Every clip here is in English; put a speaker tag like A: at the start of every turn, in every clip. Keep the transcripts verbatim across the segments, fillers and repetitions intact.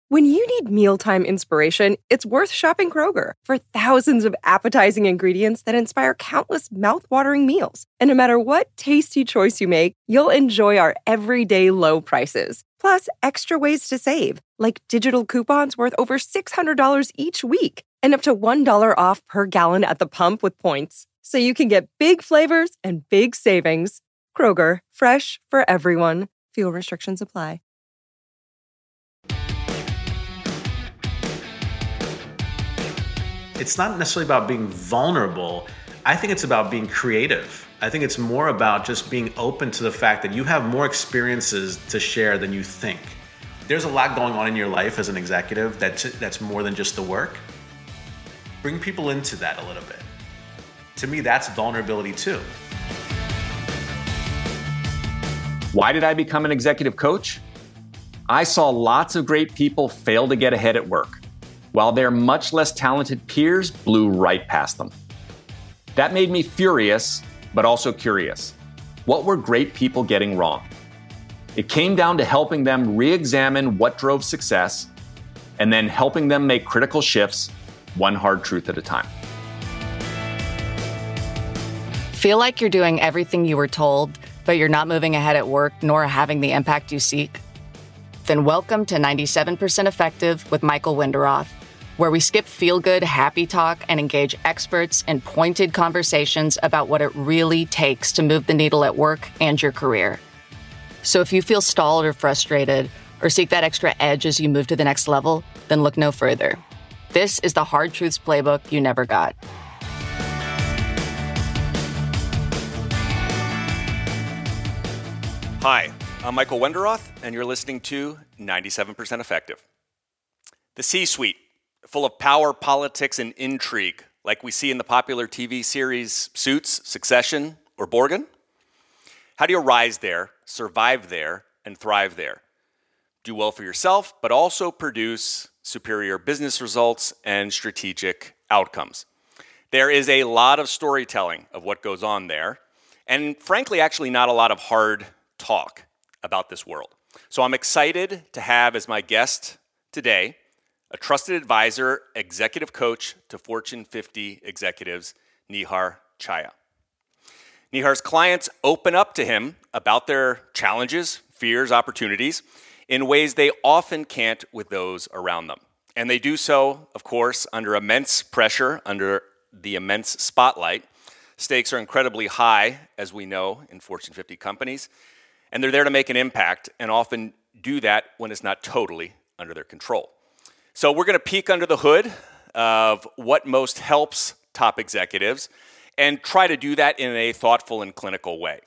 A: When you need mealtime inspiration, it's worth shopping Kroger for thousands of appetizing ingredients that inspire countless mouth-watering meals. And no matter what tasty choice you make, you'll enjoy our everyday low prices. Plus, extra ways to save, like digital coupons worth over six hundred dollars each week and up to one dollar off per gallon at the pump with points. So you can get big flavors and big savings. Kroger, fresh for everyone. Fuel restrictions apply.
B: It's not necessarily about being vulnerable. I think it's about being creative. I think it's more about just being open to the fact that you have more experiences to share than you think. There's a lot going on in your life as an executive that's, that's more than just the work. Bring people into that a little bit. To me, that's vulnerability too.
C: Why did I become an executive coach? I saw lots of great people fail to get ahead at work, while their much less talented peers blew right past them. That made me furious, but also curious. What were great people getting wrong? It came down to helping them re-examine what drove success, and then helping them make critical shifts, one hard truth at a time.
D: Feel like you're doing everything you were told, but you're not moving ahead at work nor having the impact you seek? Then welcome to ninety-seven percent Effective with Michael Winderoth, where we skip feel-good, happy talk and engage experts in pointed conversations about what it really takes to move the needle at work and your career. So if you feel stalled or frustrated, or seek that extra edge as you move to the next level, then look no further. This is the Hard Truths Playbook you never got.
E: Hi, I'm Michael Winderoth, and you're listening to ninety-seven percent Effective. The C-suite, full of power, politics, and intrigue, like we see in the popular T V series Suits, Succession, or Borgen? How do you rise there, survive there, and thrive there? Do well for yourself, but also produce superior business results and strategic outcomes. There is a lot of storytelling of what goes on there, and frankly, actually not a lot of hard talk about this world. So I'm excited to have as my guest today a trusted advisor, executive coach to Fortune fifty executives, Nihar Chaya. Nihar's clients open up to him about their challenges, fears, opportunities in ways they often can't with those around them. And they do so, of course, under immense pressure, under the immense spotlight. Stakes are incredibly high, as we know, in Fortune fifty companies. And they're there to make an impact and often do that when it's not totally under their control. So we're going to peek under the hood of what most helps top executives and try to do that in a thoughtful and clinical way.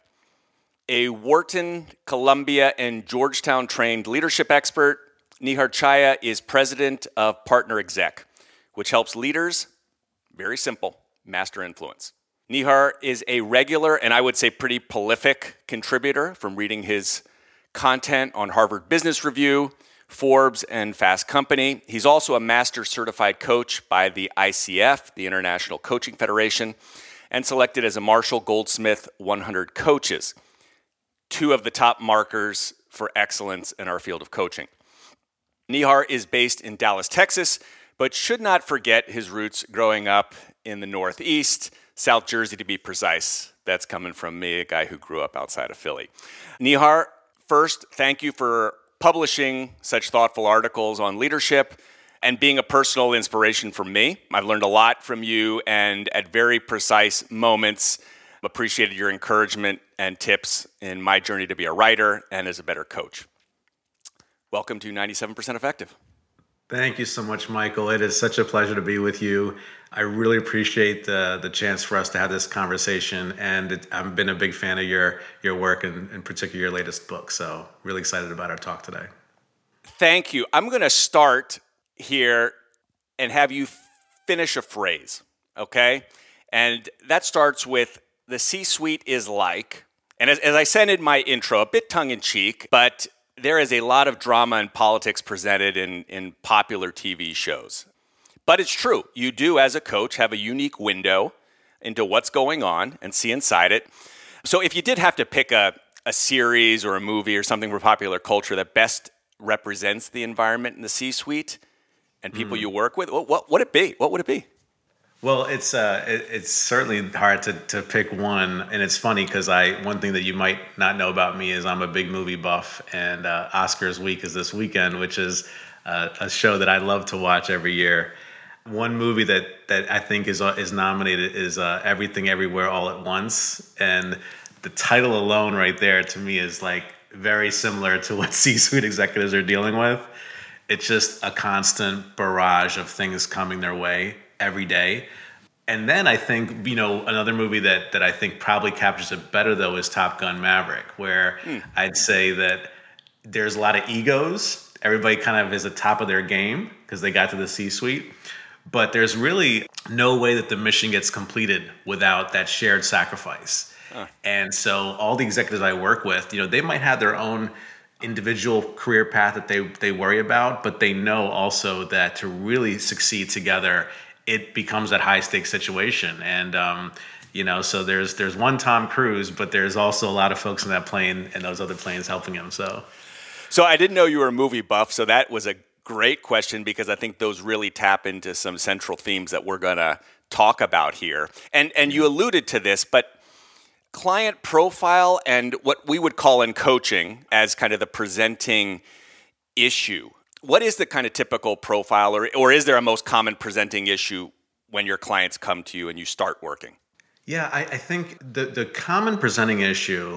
E: A Wharton, Columbia, and Georgetown trained leadership expert, Nihar Chaya is president of Partner Exec, which helps leaders, very simple, master influence. Nihar is a regular and I would say pretty prolific contributor, from reading his content on Harvard Business Review, Forbes, and Fast Company. He's also a master certified coach by the I C F, the International Coaching Federation, and selected as a Marshall Goldsmith one hundred coaches, two of the top markers for excellence in our field of coaching. Nihar is based in Dallas, Texas, but should not forget his roots growing up in the Northeast, South Jersey to be precise. That's coming from me, a guy who grew up outside of Philly. Nihar, first, thank you for publishing such thoughtful articles on leadership and being a personal inspiration for me. I've learned a lot from you, and at very precise moments, appreciated your encouragement and tips in my journey to be a writer and as a better coach. Welcome to ninety-seven percent Effective.
B: Thank you so much, Michael. It is such a pleasure to be with you. I really appreciate the the chance for us to have this conversation, and it, I've been a big fan of your your work, and in particular your latest book. So really excited about our talk today.
E: Thank you. I'm going to start here and have you finish a phrase, okay? And that starts with, the C-suite is like, and as, as I said in my intro, a bit tongue-in-cheek, but there is a lot of drama and politics presented in, in popular T V shows. But it's true. You do, as a coach, have a unique window into what's going on and see inside it. So if you did have to pick a, a series or a movie or something for popular culture that best represents the environment in the C-suite and people
B: Mm.
E: you work with? What, what would it be? What would it be?
B: Well, it's uh, it, it's certainly hard to, to pick one, and it's funny because I one thing that you might not know about me is I'm a big movie buff, and uh, Oscars week is this weekend, which is uh, a show that I love to watch every year. One movie that, that I think is uh, is nominated is uh, Everything Everywhere All at Once, and the title alone right there to me is like very similar to what C-suite executives are dealing with. It's just a constant barrage of things coming their way every day. And then I think, you know, another movie that that I think probably captures it better, though, is Top Gun Maverick, where mm. I'd say that there's a lot of egos. Everybody kind of is at the top of their game because they got to the C-suite. But there's really no way that the mission gets completed without that shared sacrifice. Huh. And so all the executives I work with, you know, they might have their own individual career path that they, they worry about, but they know also that to really succeed together, it becomes that high stakes situation. And, um, you know, so there's there's one Tom Cruise, but there's also a lot of folks in that plane and those other planes helping him. So,
E: so I didn't know you were a movie buff. So that was a great question because I think those really tap into some central themes that we're going to talk about here. And and you alluded to this, but client profile and what we would call in coaching as kind of the presenting issue. What is the kind of typical profile, or, or is there a most common presenting issue when your clients come to you and you start working?
B: Yeah, I, I think the, the common presenting issue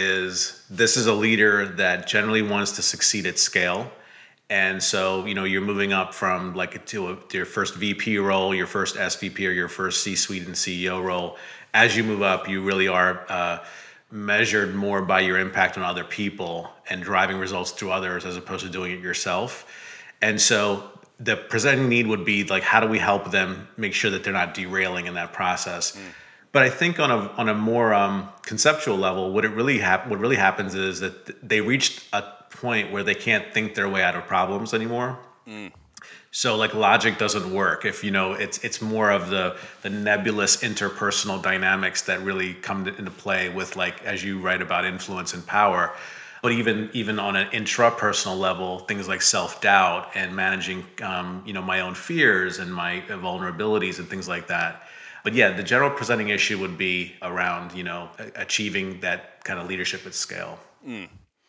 B: is this is a leader that generally wants to succeed at scale. And so, you know, you're moving up from like to, a, to your first V P role, your first S V P, or your first C-suite and C E O role. As you move up, you really are uh, measured more by your impact on other people and driving results through others as opposed to doing it yourself. And so the presenting need would be like, how do we help them make sure that they're not derailing in that process? Mm. But I think on a on a more um, conceptual level, what it really hap- what really happens is that they reached a point where they can't think their way out of problems anymore. Mm. So like logic doesn't work if, you know, it's it's more of the the nebulous interpersonal dynamics that really come to, into play with, like, as you write about, influence and power. But even even on an intrapersonal level, things like self-doubt and managing, um, you know, my own fears and my vulnerabilities and things like that. But yeah, the general presenting issue would be around, you know, achieving that kind of leadership at scale.
E: Mm.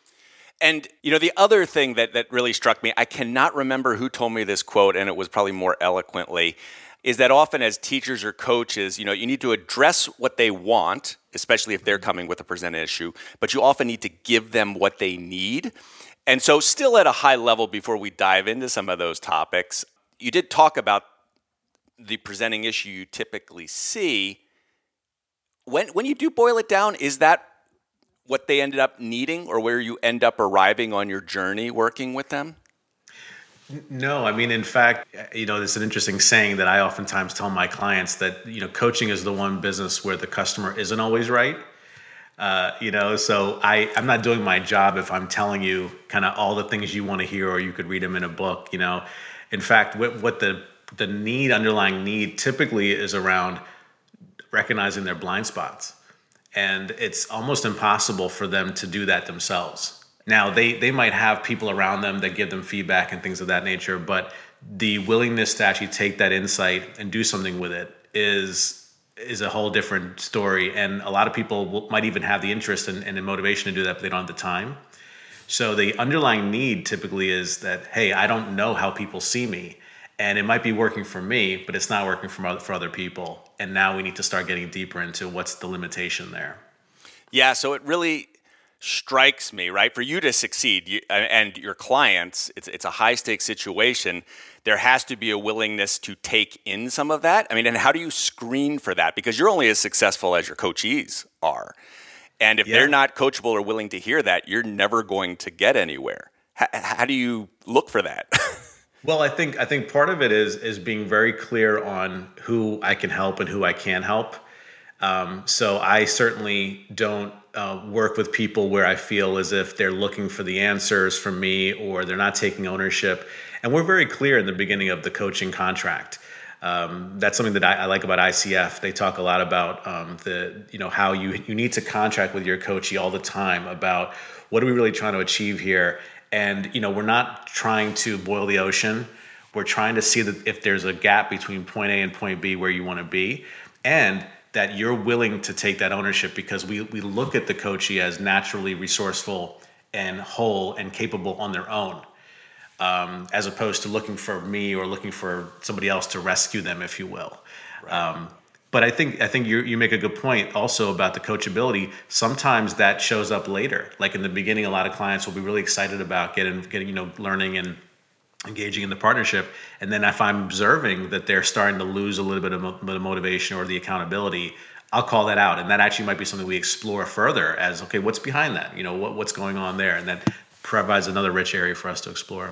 E: And, you know, the other thing that, that really struck me, I cannot remember who told me this quote, and it was probably more eloquently, is that often as teachers or coaches, you know, you need to address what they want, especially if they're coming with a present issue, but you often need to give them what they need. And so still at a high level, before we dive into some of those topics, you did talk about the presenting issue you typically see. When when you do boil it down, is that what they ended up needing, or where you end up arriving on your journey working with them?
B: No, I mean, in fact, you know, there's an interesting saying that I oftentimes tell my clients that, you know, coaching is the one business where the customer isn't always right. Uh, you know, so I, I'm not doing my job if I'm telling you kind of all the things you want to hear, or you could read them in a book, you know. In fact, what, what the the need, underlying need typically is around recognizing their blind spots. And it's almost impossible for them to do that themselves. Now, they, they might have people around them that give them feedback and things of that nature, but the willingness to actually take that insight and do something with it is is a whole different story. And a lot of people will, might even have the interest and, and the motivation to do that, but they don't have the time. So the underlying need typically is that, hey, I don't know how people see me. And it might be working for me, but it's not working for other, for other people. And now we need to start getting deeper into what's the limitation there.
E: Yeah, so it really strikes me, right? For you to succeed, you, and your clients, it's it's a high-stakes situation. There has to be a willingness to take in some of that. I mean, and how do you screen for that? Because you're only as successful as your coachees are. And if yeah. they're not coachable or willing to hear that, you're never going to get anywhere. H- how do you look for that?
B: Well, I think I think part of it is is being very clear on who I can help and who I can't help. Um, so I certainly don't uh, work with people where I feel as if they're looking for the answers from me, or they're not taking ownership. And we're very clear in the beginning of the coaching contract. Um, that's something that I, I like about I C F. They talk a lot about um, the you know how you you need to contract with your coachee all the time about what are we really trying to achieve here. And, you know, we're not trying to boil the ocean. We're trying to see that if there's a gap between point A and point B where you want to be, and that you're willing to take that ownership, because we, we look at the coachee as naturally resourceful and whole and capable on their own, um, as opposed to looking for me or looking for somebody else to rescue them, if you will. Right. Um, but I think I think you you make a good point also about the coachability. Sometimes that shows up later. Like in the beginning, a lot of clients will be really excited about getting getting you know learning and engaging in the partnership, and then if I'm observing that they're starting to lose a little bit of mo- the motivation or the accountability, I'll call that out, and that actually might be something we explore further as, okay, what's behind that? You know, what what's going on there, and that provides another rich area for us to explore.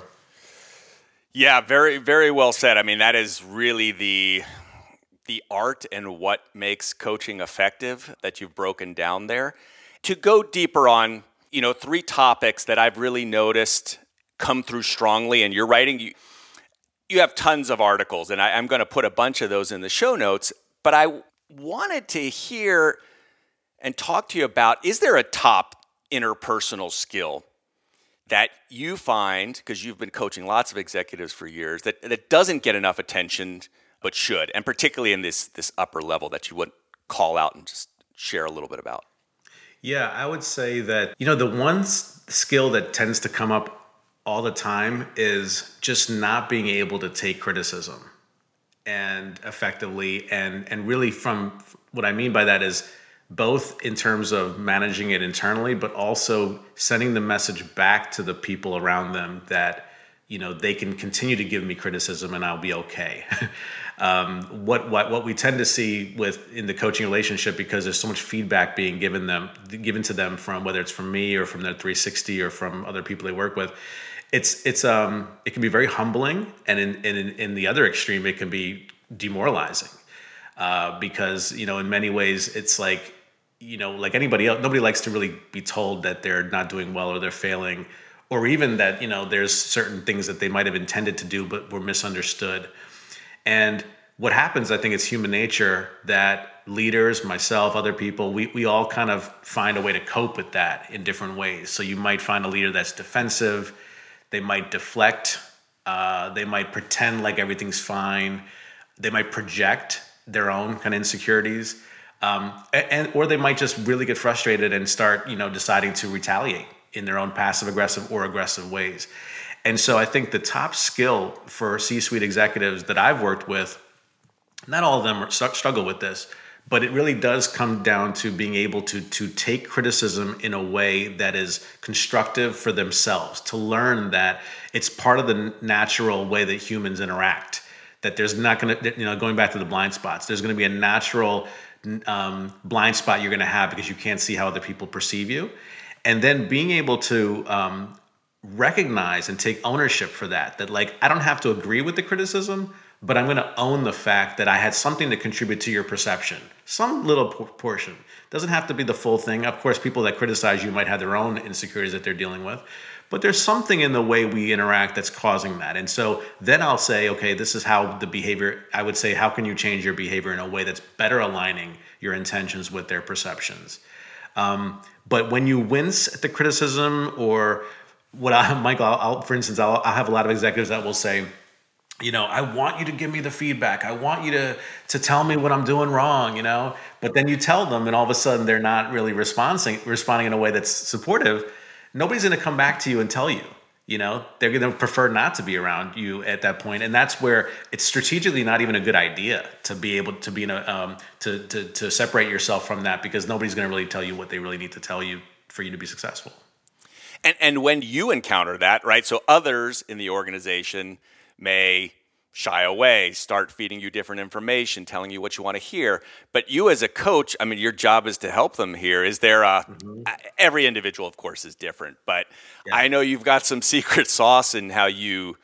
E: Yeah, very very well said. I mean, that is really the the art and what makes coaching effective that you've broken down there. To go deeper on, you know, three topics that I've really noticed come through strongly in your writing. You, you have tons of articles, and I, I'm going to put a bunch of those in the show notes, but I wanted to hear and talk to you about, is there a top interpersonal skill that you find, because you've been coaching lots of executives for years, that, that doesn't get enough attention but should, and particularly in this this upper level, that you would call out and just share a little bit about?
B: Yeah, I would say that, you know, the one s- skill that tends to come up all the time is just not being able to take criticism and effectively, and and really, from what I mean by that is both in terms of managing it internally, but also sending the message back to the people around them that, you know, they can continue to give me criticism and I'll be okay. um, what what what we tend to see with in the coaching relationship, because there's so much feedback being given them given to them from, whether it's from me or from their three sixty or from other people they work with, it's it's um it can be very humbling, and in in, in the other extreme, it can be demoralizing, uh, because, you know, in many ways it's like, you know, like anybody else, nobody likes to really be told that they're not doing well or they're failing, or even that, you know, there's certain things that they might have intended to do but were misunderstood. And what happens, I think it's human nature that leaders, myself, other people, we, we all kind of find a way to cope with that in different ways. So you might find a leader that's defensive, they might deflect, uh, they might pretend like everything's fine, they might project their own kind of insecurities, um, and or they might just really get frustrated and start, you know, deciding to retaliate in their own passive aggressive or aggressive ways. And so I think the top skill for C-suite executives that I've worked with, not all of them struggle with this, but it really does come down to being able to, to take criticism in a way that is constructive for themselves, to learn that it's part of the natural way that humans interact, that there's not going to, you know, going back to the blind spots, there's going to be a natural um, blind spot you're going to have because you can't see how other people perceive you. And then being able to um, recognize and take ownership for that, that like, I don't have to agree with the criticism, but I'm going to own the fact that I had something to contribute to your perception, some little por- portion. Doesn't have to be the full thing. Of course, people that criticize you might have their own insecurities that they're dealing with, but there's something in the way we interact that's causing that. And so then I'll say, okay, this is how the behavior, I would say, how can you change your behavior in a way that's better aligning your intentions with their perceptions? Um, but when you wince at the criticism, or what I, Michael, I'll, I'll, for instance, I'll, I'll have a lot of executives that will say, you know, I want you to give me the feedback. I want you to to tell me what I'm doing wrong, you know, but then you tell them and all of a sudden they're not really responding, responding in a way that's supportive. Nobody's going to come back to you and tell you, you know, they're going to prefer not to be around you at that point. And that's where it's strategically not even a good idea to be able to be in a, um, to, to, to separate yourself from that, because nobody's going to really tell you what they really need to tell you for you to be successful.
E: And and when you encounter that, right? So others in the organization may shy away, start feeding you different information, telling you what you want to hear. But you as a coach, I mean, your job is to help them here. Is there a, mm-hmm. every individual, of course, is different, but yeah. I know you've got some secret sauce in how you,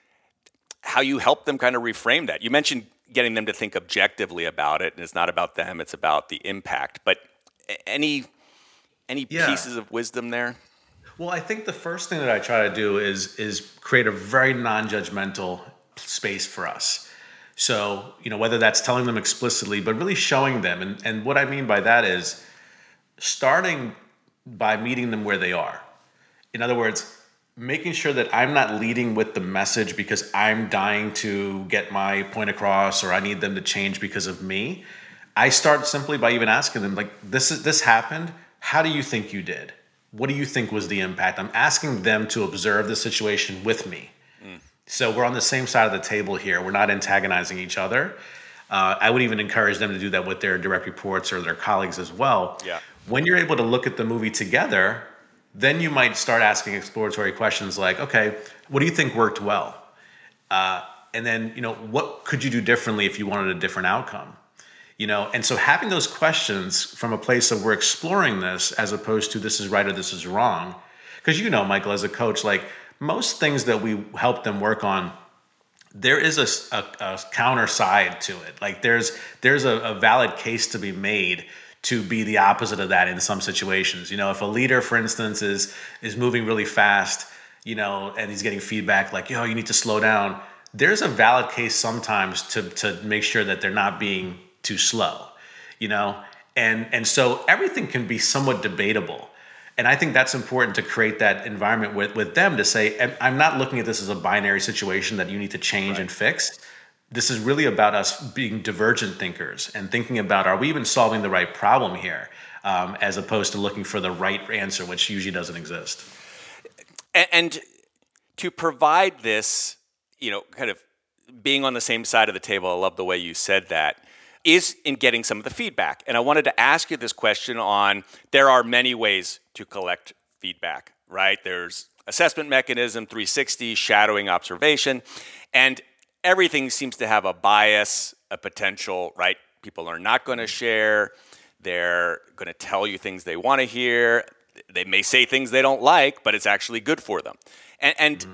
E: how you help them kind of reframe that. You mentioned getting them to think objectively about it, and it's not about them, it's about the impact. But any, any yeah. pieces of wisdom there?
B: Well, I think the first thing that I try to do is is create a very non-judgmental space for us. So, you know, whether that's telling them explicitly, but really showing them. And, and what I mean by that is starting by meeting them where they are. In other words, making sure that I'm not leading with the message because I'm dying to get my point across or I need them to change because of me. I start simply by even asking them, like, this is this happened. How do you think you did? What do you think was the impact? I'm asking them to observe the situation with me. Mm. So we're on the same side of the table here. We're not antagonizing each other. Uh, I would even encourage them to do that with their direct reports or their colleagues as well.
E: Yeah.
B: When you're able to look at the movie together, then you might start asking exploratory questions like, okay, what do you think worked well? Uh, and then, you know, what could you do differently if you wanted a different outcome? You know, and so having those questions from a place of we're exploring this as opposed to this is right or this is wrong. Because, you know, Michael, as a coach, like most things that we help them work on, there is a, a, a counter side to it. Like there's there's a, a valid case to be made to be the opposite of that in some situations. You know, if a leader, for instance, is is moving really fast, you know, and he's getting feedback like, yo, you need to slow down. There's a valid case sometimes to to make sure that they're not being too slow, you know? And and so everything can be somewhat debatable. And I think that's important to create that environment with, with them to say, I'm not looking at this as a binary situation that you need to change right. and fix. This is really about us being divergent thinkers and thinking about, are we even solving the right problem here, um, as opposed to looking for the right answer, which usually doesn't exist.
E: And, and to provide this, you know, kind of being on the same side of the table, I love the way you said that, is in getting some of the feedback. And I wanted to ask you this question on, there are many ways to collect feedback, right? There's assessment mechanism, three sixty, shadowing, observation, and everything seems to have a bias, a potential, right? People are not going to share. They're going to tell you things they want to hear. They may say things they don't like, but it's actually good for them. And, and mm-hmm.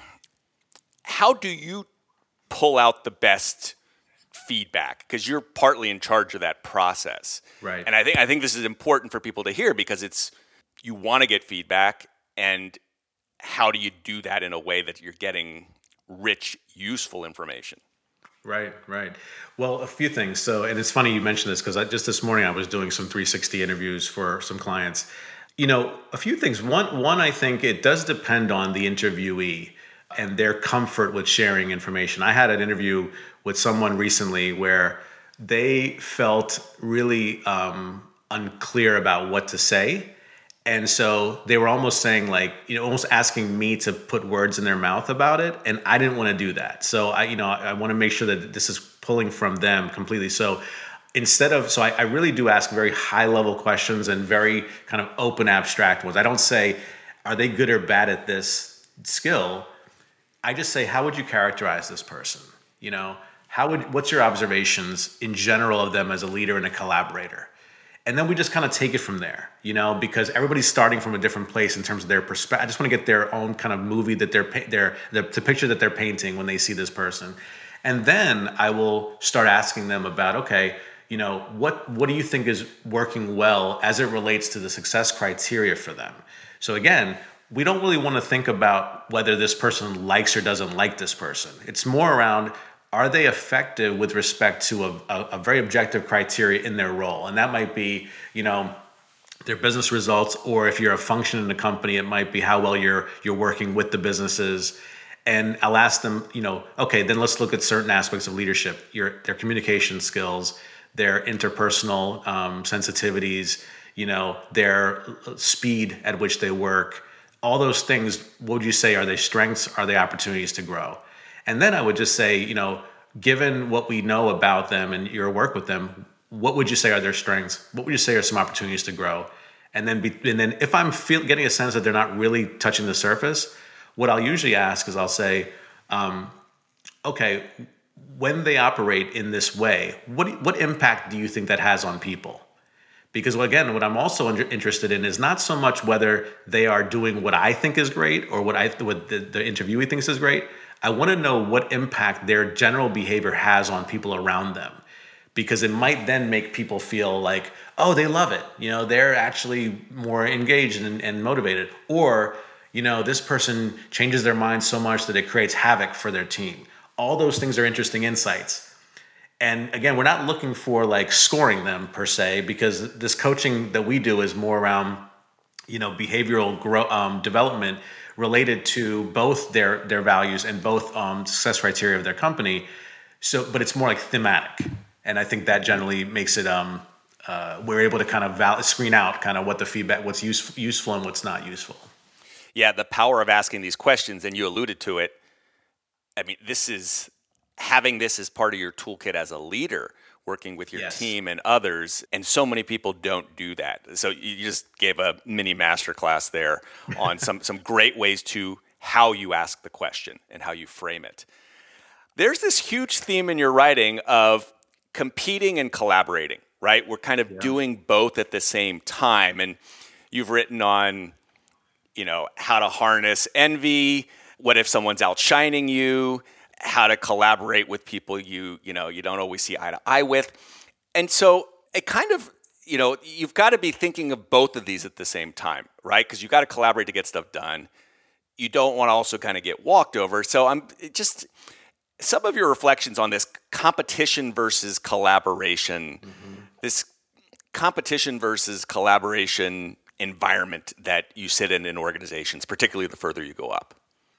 E: how do you pull out the best feedback? Because you're partly in charge of that process.
B: Right.
E: And I think I think this is important for people to hear, because it's, you want to get feedback, and how do you do that in a way that you're getting rich, useful information?
B: Right, right. Well, a few things. So, and it's funny you mentioned this, because I, just this morning I was doing some three sixty interviews for some clients. You know, a few things. One, one, I think it does depend on the interviewee and their comfort with sharing information. I had an interview with someone recently where they felt really um, unclear about what to say. And so they were almost saying, like, you know, almost asking me to put words in their mouth about it. And I didn't want to do that. So I, you know, I want to make sure that this is pulling from them completely. So instead of, so I, I really do ask very high level questions and very kind of open, abstract ones. I don't say, are they good or bad at this skill? I just say, how would you characterize this person? You know, how would, what's your observations in general of them as a leader and a collaborator? And then we just kind of take it from there, you know, because everybody's starting from a different place in terms of their perspective. I just want to get their own kind of movie that they're, they're the, the picture that they're painting when they see this person. And then I will start asking them about, okay, you know, what, what do you think is working well as it relates to the success criteria for them? So again, we don't really want to think about whether this person likes or doesn't like this person. It's more around, are they effective with respect to a, a, a very objective criteria in their role? And that might be, you know, their business results, or if you're a function in the company, it might be how well you're you're working with the businesses. And I'll ask them, you know, okay, then let's look at certain aspects of leadership, your their communication skills, their interpersonal um, sensitivities, you know, their speed at which they work. All those things, what would you say are their strengths? Are they opportunities to grow? And then I would just say, you know, given what we know about them and your work with them, what would you say are their strengths? What would you say are some opportunities to grow? And then, be, and then if I'm feel, getting a sense that they're not really touching the surface, what I'll usually ask is I'll say, um, okay, when they operate in this way, what what impact do you think that has on people? Because again, what I'm also interested in is not so much whether they are doing what I think is great or what I what the, the interviewee thinks is great. I want to know what impact their general behavior has on people around them, because it might then make people feel like, oh, they love it. You know, they're actually more engaged and, and motivated. Or, you know, this person changes their mind so much that it creates havoc for their team. All those things are interesting insights. And again, we're not looking for like scoring them per se, because this coaching that we do is more around, you know, behavioral grow, um, development, related to both their their values and both um, success criteria of their company. So, but it's more like thematic, and I think that generally makes it. Um, uh, we're able to kind of val- screen out kind of what the feedback, what's use- useful and what's not useful.
E: Yeah, the power of asking these questions, and you alluded to it. I mean, this is having this as part of your toolkit as a leader, working with your
B: Yes.
E: team and others, and so many people don't do that. So you just gave a mini masterclass there on some some great ways to how you ask the question and how you frame it. There's this huge theme in your writing of competing and collaborating, right? We're kind of yeah. doing both at the same time, and you've written on, you know, how to harness envy, what if someone's outshining you, how to collaborate with people you, you know, you don't always see eye to eye with. And so it kind of, you know, you've got to be thinking of both of these at the same time, right? Because you've got to collaborate to get stuff done. You don't want to also kind of get walked over. So I'm just, some of your reflections on this competition versus collaboration, mm-hmm. this competition versus collaboration environment that you sit in in organizations, particularly the further you go up.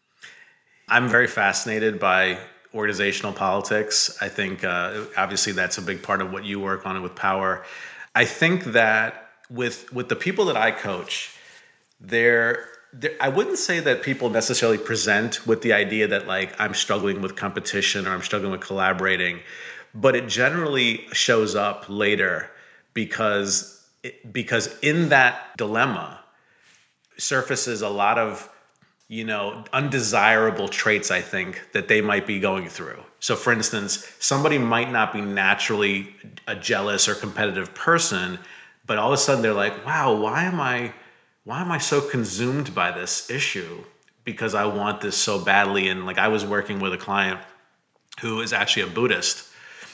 B: I'm very fascinated by organizational politics. I think uh, obviously that's a big part of what you work on with Power. I think that with with the people that I coach, they're, they're I wouldn't say that people necessarily present with the idea that like I'm struggling with competition or I'm struggling with collaborating, but it generally shows up later because it, because in that dilemma surfaces a lot of you know, undesirable traits, I think, that they might be going through. So for instance, somebody might not be naturally a jealous or competitive person, but all of a sudden they're like, wow, why am I, why am I so consumed by this issue? Because I want this so badly. And like I was working with a client who is actually a Buddhist,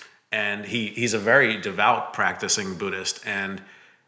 B: and he he's a very devout practicing Buddhist, and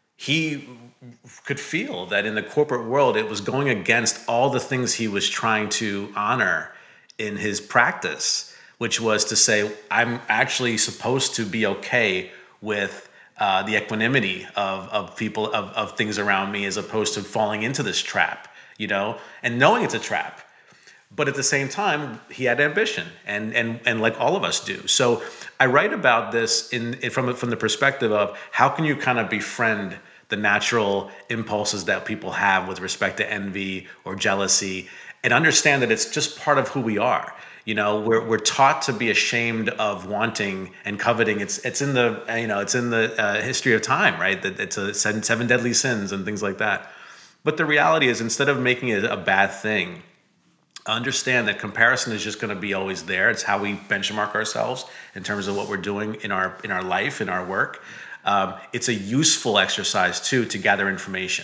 B: he could feel that in the corporate world, it was going against all the things he was trying to honor in his practice, which was to say, I'm actually supposed to be okay with uh, the equanimity of, of people, of, of things around me, as opposed to falling into this trap, you know, and knowing it's a trap. But at the same time, he had ambition, and and and like all of us do. So I write about this in, in from from the perspective of how can you kind of befriend the natural impulses that people have with respect to envy or jealousy, and understand that it's just part of who we are. You know, we're we're taught to be ashamed of wanting and coveting. It's it's in the you know it's in the uh, history of time, right? That it's a seven, seven deadly sins and things like that. But the reality is, instead of making it a bad thing, understand that comparison is just going to be always there. It's how we benchmark ourselves in terms of what we're doing in our in our life, in our work. Um, it's a useful exercise too to gather information.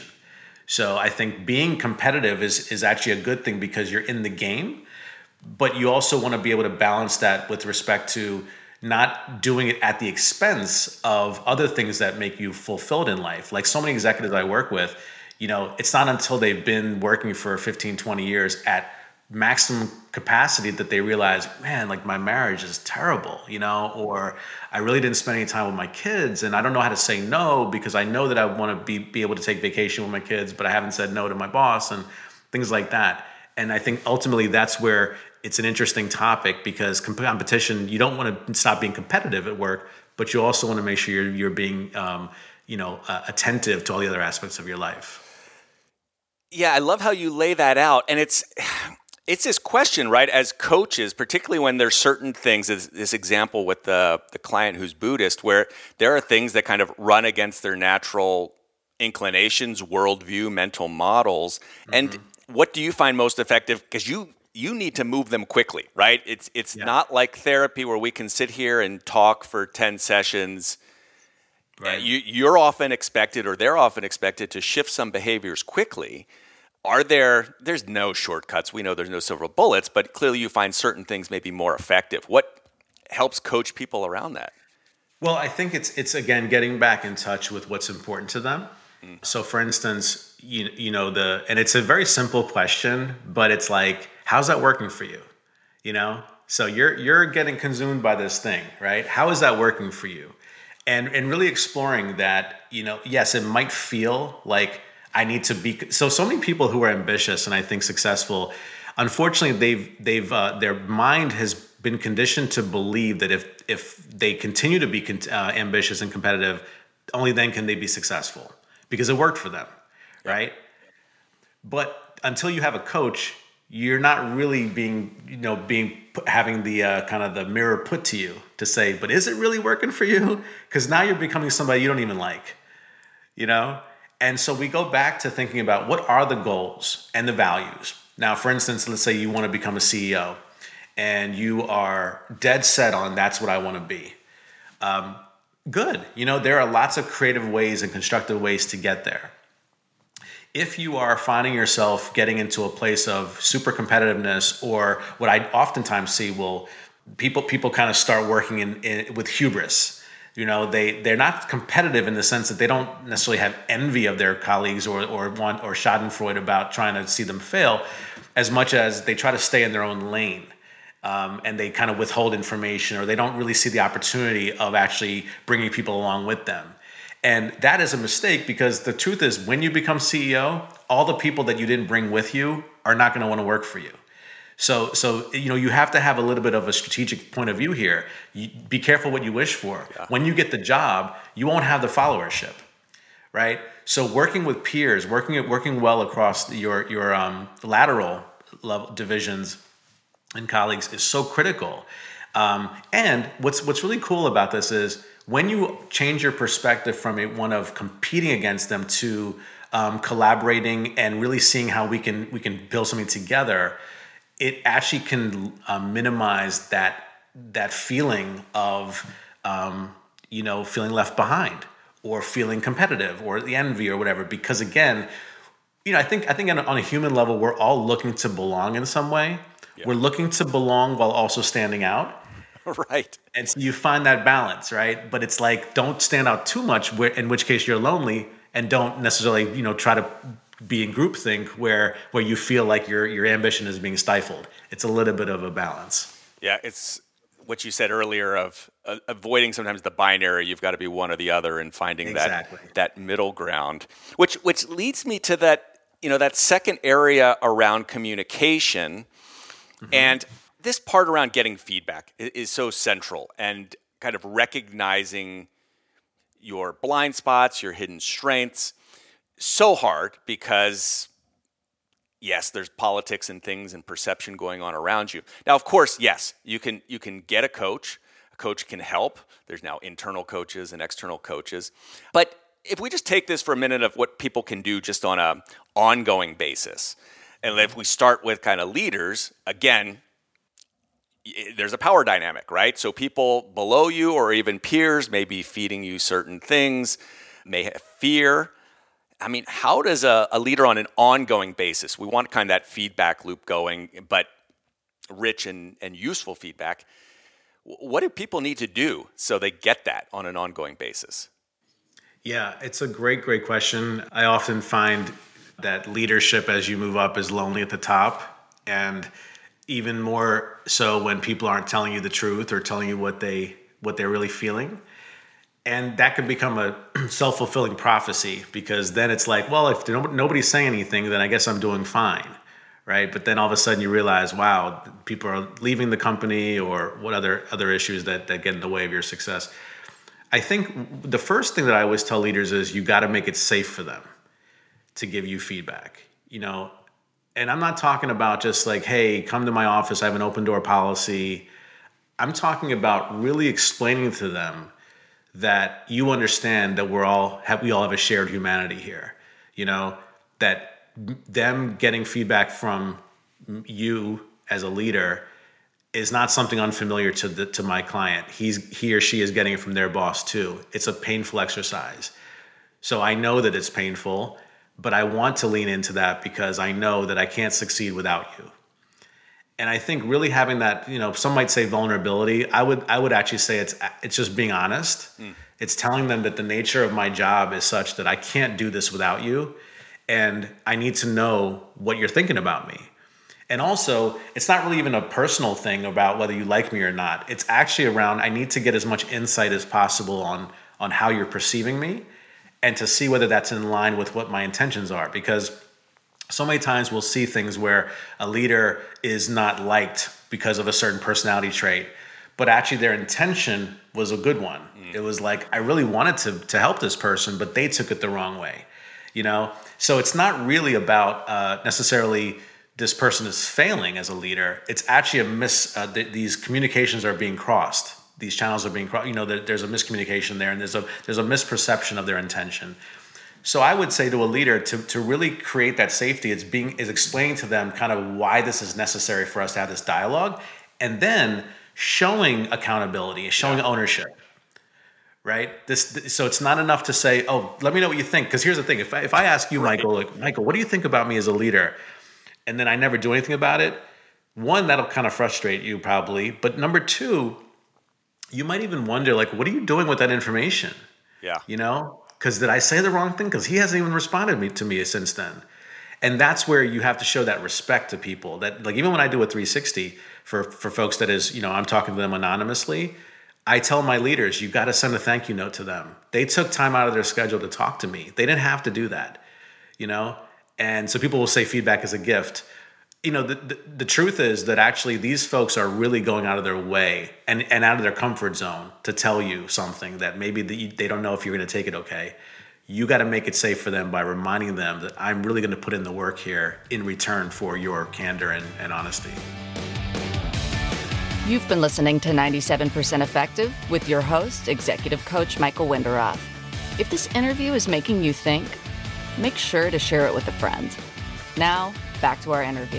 B: So I think being competitive is is actually a good thing because you're in the game, but you also want to be able to balance that with respect to not doing it at the expense of other things that make you fulfilled in life. Like so many executives I work with, you know, it's not until they've been working for fifteen, twenty years at maximum capacity that they realize, man, like my marriage is terrible, you know, or I really didn't spend any time with my kids and I don't know how to say no because I know that I want to be, be able to take vacation with my kids, but I haven't said no to my boss and things like that. And I think ultimately that's where it's an interesting topic because competition, you don't want to stop being competitive at work, but you also want to make sure you're, you're being, um, you know, uh, attentive to all the other aspects of your life.
E: Yeah, I love how you lay that out. And it's... It's this question, right, as coaches, particularly when there's certain things, as this example with the, the client who's Buddhist, where there are things that kind of run against their natural inclinations, worldview, mental models. Mm-hmm. And what do you find most effective? Because you you need to move them quickly, right? It's it's yeah. not like therapy where we can sit here and talk for ten sessions. Right. You, you're often expected, or they're often expected, to shift some behaviors quickly. Are there, there's no shortcuts. We know there's no silver bullets, but clearly you find certain things may be more effective. What helps coach people around that?
B: Well, I think it's, it's again, getting back in touch with what's important to them. Mm. So for instance, you, you know, the, and it's a very simple question, but it's like, how's that working for you? You know, so you're, you're getting consumed by this thing, right? How is that working for you? And, and really exploring that, you know, yes, it might feel like I need to be. So, so many people who are ambitious and I think successful, unfortunately, they've, they've, uh, their mind has been conditioned to believe that if, if they continue to be uh, ambitious and competitive, only then can they be successful because it worked for them. Right. But until you have a coach, you're not really being, you know, being, having the uh, kind of the mirror put to you to say, but is it really working for you? Because now you're becoming somebody you don't even like, you know? And so we go back to thinking about what are the goals and the values. Now, for instance, let's say you want to become a C E O and you are dead set on that's what I want to be. Um, good. You know, there are lots of creative ways and constructive ways to get there. If you are finding yourself getting into a place of super competitiveness, or what I oftentimes see, will people people kind of start working in, in with hubris. You know, they they're not competitive in the sense that they don't necessarily have envy of their colleagues or or want or Schadenfreude about trying to see them fail, as much as they try to stay in their own lane. Um, and they kind of withhold information, or they don't really see the opportunity of actually bringing people along with them. And that is a mistake, because the truth is, when you become C E O, all the people that you didn't bring with you are not going to want to work for you. So, so you know, you have to have a little bit of a strategic point of view here. You, be careful what you wish for. Yeah. When you get the job, you won't have the followership, right? So, working with peers, working working well across your your um, lateral level divisions and colleagues is so critical. Um, and what's what's really cool about this is when you change your perspective from a, one of competing against them to um, collaborating and really seeing how we can we can build something together, it actually can uh, minimize that that feeling of um, you know feeling left behind or feeling competitive or the envy or whatever. Because again, you know, I think I think on a, on a human level, we're all looking to belong in some way. Yeah. We're looking to belong while also standing out.
E: Right.
B: And so you find that balance, right? But it's like, don't stand out too much, where, in which case you're lonely, and don't necessarily, you know, try to be in groupthink where where you feel like your your ambition is being stifled. It's a little bit of a balance.
E: Yeah, it's what you said earlier of uh, avoiding sometimes the binary. You've got to be one or the other, and finding
B: exactly.
E: that that middle ground. Which which leads me to that, you know, that second area around communication. Mm-hmm. And this part around getting feedback is, is so central, and kind of recognizing your blind spots, your hidden strengths. So hard because, yes, there's politics and things and perception going on around you. Now, of course, yes, you can you can get a coach. A coach can help. There's now internal coaches and external coaches. But if we just take this for a minute of what people can do just on a ongoing basis, and if we start with kind of leaders, again, there's a power dynamic, right? So people below you or even peers may be feeding you certain things, may have fear. I mean, how does a, a leader on an ongoing basis, we want kind of that feedback loop going, but rich and, and useful feedback. What do people need to do so they get that on an ongoing basis?
B: Yeah, it's a great, great question. I often find that leadership as you move up is lonely at the top, and even more so when people aren't telling you the truth or telling you what they what they're really feeling. And that can become a self-fulfilling prophecy, because then it's like, well, if nobody's saying anything, then I guess I'm doing fine, right? But then all of a sudden you realize, wow, people are leaving the company, or what other other issues that, that get in the way of your success. I think the first thing that I always tell leaders is you got to make it safe for them to give you feedback, you know. And I'm not talking about just like, hey, come to my office, I have an open door policy. I'm talking about really explaining to them that you understand that we're all have, we all have a shared humanity here, you know, that them getting feedback from you as a leader is not something unfamiliar to the, to my client. He's he or she is getting it from their boss too. It's a painful exercise. So I know that it's painful, but I want to lean into that because I know that I can't succeed without you. And I think really having that, you know, some might say vulnerability. I would I would actually say it's it's just being honest. Mm. It's telling them that the nature of my job is such that I can't do this without you, and I need to know what you're thinking about me. And also, it's not really even a personal thing about whether you like me or not. It's actually around, I need to get as much insight as possible on on how you're perceiving me, and to see whether that's in line with what my intentions are. Because so many times we'll see things where a leader is not liked because of a certain personality trait, but actually their intention was a good one. Mm. It was like, I really wanted to to help this person, but they took it the wrong way, you know? So it's not really about uh, necessarily this person is failing as a leader. It's actually a mis, uh, th- these communications are being crossed. These channels are being crossed, you know, there, there's a miscommunication there, and there's a there's a misperception of their intention. So I would say to a leader, to, to really create that safety, it's being is explaining to them kind of why this is necessary for us to have this dialogue, and then showing accountability, showing ownership, right? This so it's not enough to say, oh, let me know what you think. Because here's the thing: if I, if I ask you, Michael, like Michael, what do you think about me as a leader, and then I never do anything about it, one, that'll kind of frustrate you probably, but number two, you might even wonder, like, what are you doing with that information?
E: Yeah,
B: you know. Because did I say the wrong thing? Because he hasn't even responded me, to me since then. And that's where you have to show that respect to people. That, like, even when I do a three sixty for, for folks that is, you know, I'm talking to them anonymously, I tell my leaders, you got to send a thank you note to them. They took time out of their schedule to talk to me. They didn't have to do that, you know? And so people will say feedback is a gift. You know, the, the, the truth is that actually these folks are really going out of their way and, and out of their comfort zone to tell you something that maybe the, they don't know if you're going to take it okay. You got to make it safe for them by reminding them that I'm really going to put in the work here in return for your candor and, and honesty.
D: You've been listening to ninety-seven percent Effective with your host, Executive Coach Michael Winderoth. If this interview is making you think, make sure to share it with a friend. Now, back to our interview.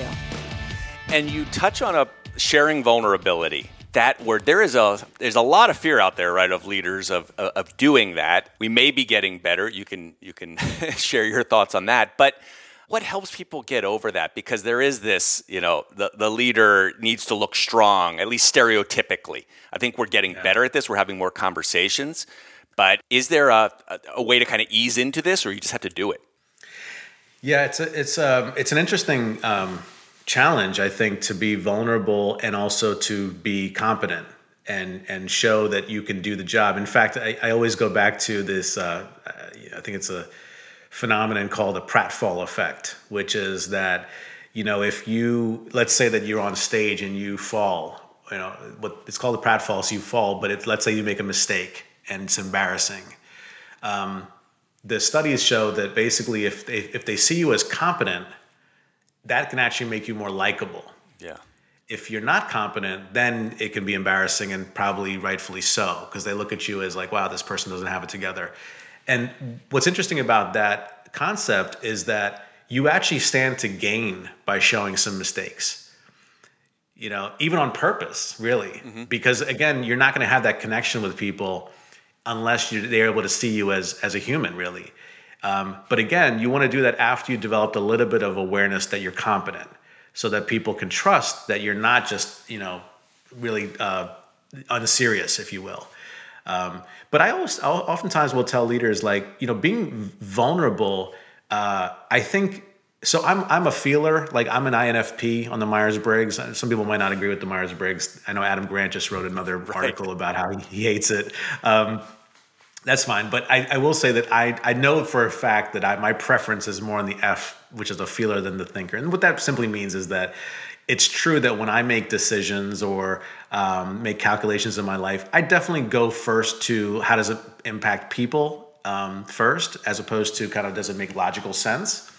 E: And you touch on a sharing vulnerability. That word, there is a there's a lot of fear out there, right, of leaders of of doing that. We may be getting better. You can you can share your thoughts on that. But what helps people get over that? Because there is this, you know, the, the leader needs to look strong, at least stereotypically. I think we're getting yeah. better at this. We're having more conversations. But is there a, a, a way to kind of ease into this, or you just have to do it?
B: Yeah, it's a, it's um it's an interesting um, challenge, I think, to be vulnerable and also to be competent and and show that you can do the job. In fact, I, I always go back to this. Uh, I think it's a phenomenon called the pratfall effect, which is that, you know, if you let's say that you're on stage and you fall, you know, what it's called the pratfall, so you fall, but it's, let's say you make a mistake and it's embarrassing. Um, The studies show that basically if they, if they see you as competent, that can actually make you more likable.
E: Yeah.
B: If you're not competent, then it can be embarrassing, and probably rightfully so, because they look at you as like, wow, this person doesn't have it together. And what's interesting about that concept is that you actually stand to gain by showing some mistakes, you know, even on purpose, really, mm-hmm. because again, you're not going to have that connection with people unless you're, they're able to see you as as a human, really. Um, but again, you want to do that after you developed a little bit of awareness that you're competent, so that people can trust that you're not just, you know, really uh, unserious, if you will. Um, but I always, I'll, oftentimes will tell leaders, like, you know, being vulnerable. Uh, I think so. I'm I'm a feeler. Like, I'm an I N F P on the Myers-Briggs. Some people might not agree with the Myers-Briggs. I know Adam Grant just wrote another right. article about how he, he hates it. Um, That's fine, but I, I will say that I, I know for a fact that I, my preference is more on the F, which is the feeler, than the thinker. And what that simply means is that it's true that when I make decisions or um, make calculations in my life, I definitely go first to how does it impact people um, first, as opposed to kind of does it make logical sense.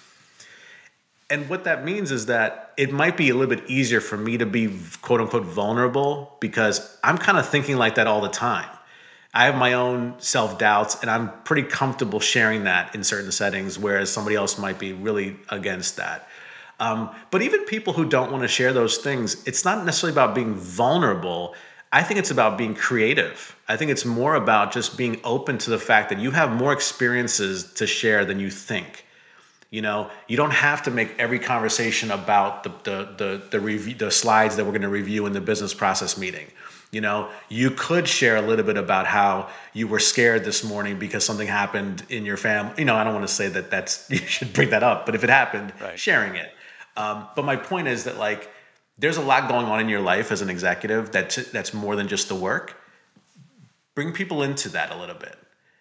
B: And what that means is that it might be a little bit easier for me to be quote unquote vulnerable, because I'm kind of thinking like that all the time. I have my own self-doubts, and I'm pretty comfortable sharing that in certain settings, whereas somebody else might be really against that. Um, but even people who don't want to share those things, it's not necessarily about being vulnerable. I think it's about being creative. I think it's more about just being open to the fact that you have more experiences to share than you think. You know, you don't have to make every conversation about the the the the, review, the slides that we're going to review in the business process meeting. You know, you could share a little bit about how you were scared this morning because something happened in your family. You know, I don't want to say that that's, you should bring that up, but if it happened, right. sharing it. Um, but my point is that, like, there's a lot going on in your life as an executive that's, that's more than just the work. Bring people into that a little bit.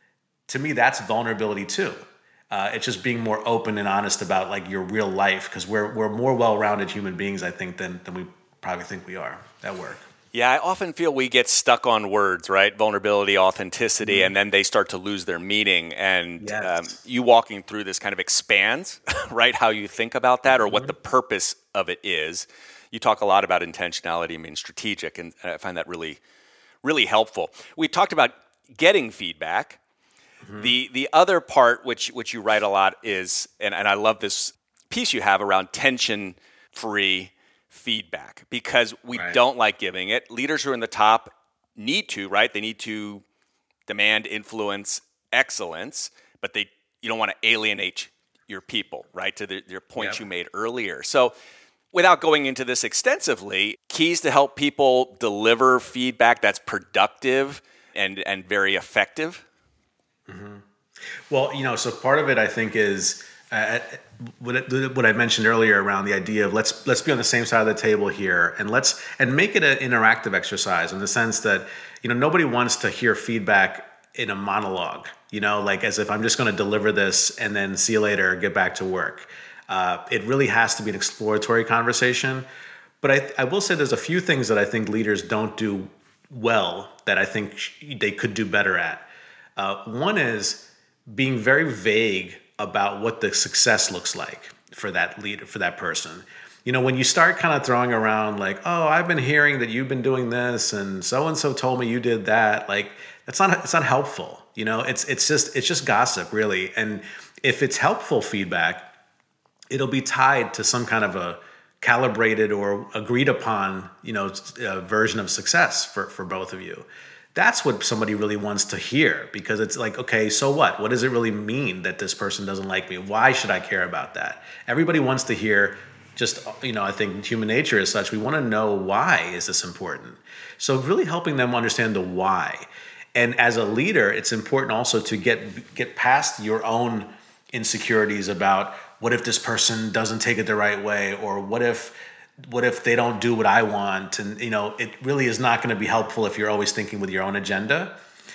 B: to me, that's vulnerability too. Uh, it's just being more open and honest about like your real life, because we're we're more well-rounded human beings, I think, than than we probably think we are at work.
E: Yeah, I often feel we get stuck on words, right? Vulnerability, authenticity, mm-hmm. and then they start to lose their meaning. And
B: yes.
E: um, you walking through this kind of expands, right, how you think about that, or mm-hmm. what the purpose of it is. You talk a lot about intentionality, I mean strategic, and I find that really, really helpful. We talked about getting feedback. Mm-hmm. The the other part, which which you write a lot, is, and, and I love this piece you have around tension-free feedback, because we
B: right.
E: don't like giving it. Leaders who are in the top need to, right? They need to demand, influence, excellence, but they you don't want to alienate your people, right? To the, your point yep. you made earlier. So without going into this extensively, keys to help people deliver feedback that's productive and, and very effective?
B: Mm-hmm. Well, you know, so part of it, I think, is uh, what, what I mentioned earlier around the idea of let's let's be on the same side of the table here, and let's and make it an interactive exercise in the sense that, you know, nobody wants to hear feedback in a monologue, you know, like as if I'm just going to deliver this and then see you later, get back to work. Uh, it really has to be an exploratory conversation. But I, I will say there's a few things that I think leaders don't do well that I think they could do better at. Uh, one is being very vague about what the success looks like for that leader, for that person. You know, when you start kind of throwing around like, oh, I've been hearing that you've been doing this and so-and-so told me you did that, like that's not, it's not helpful. You know, it's, it's just, it's just gossip really. And if it's helpful feedback, it'll be tied to some kind of a calibrated or agreed upon, you know, uh, version of success for, for both of you. That's what somebody really wants to hear, because it's like, okay, so what? What does it really mean that this person doesn't like me? Why should I care about that? Everybody wants to hear just, you know, I think human nature is such, we want to know why is this important? So really helping them understand the why. And as a leader, it's important also to get get past your own insecurities about what if this person doesn't take it the right way, or what if what if they don't do what I want? And, you know, it really is not going to be helpful if you're always thinking with your own agenda.